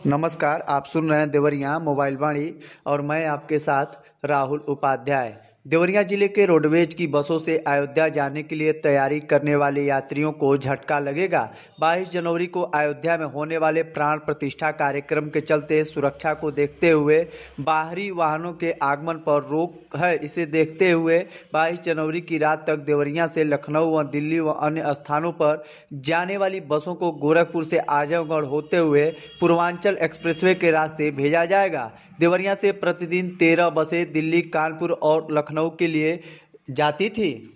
नमस्कार, आप सुन रहे हैं देवरिया मोबाइल वाणी और मैं आपके साथ राहुल उपाध्याय। देवरिया जिले के रोडवेज की बसों से अयोध्या जाने के लिए तैयारी करने वाले यात्रियों को झटका लगेगा। 22 जनवरी को अयोध्या में होने वाले प्राण प्रतिष्ठा कार्यक्रम के चलते सुरक्षा को देखते हुए बाहरी वाहनों के आगमन पर रोक है। इसे देखते हुए 22 जनवरी की रात तक देवरिया से लखनऊ व दिल्ली व अन्य स्थानों पर जाने वाली बसों को गोरखपुर से आजमगढ़ होते हुए पूर्वांचल एक्सप्रेसवे के रास्ते भेजा जाएगा। देवरिया से प्रतिदिन 13 बसें दिल्ली, कानपुर और लखनऊ के लिए जाती थी।